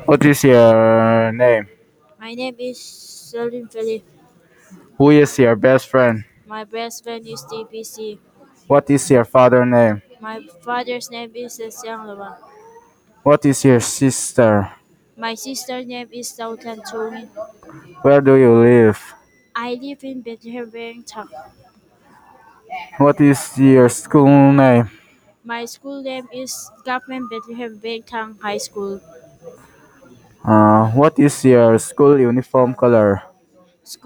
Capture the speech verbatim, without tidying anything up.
What is your name? My name is Selim Philip. Who is your best friend? My best friend is D P C. What is your father name? My father's name is Xiang Leva. What is your sister? My sister's name is Sultan Tumi. Where do you live? I live in Bethlehem, Wellington. What is your school name? My school name is Government Bethlehem Wellington High School. Uh, what is your school uniform color?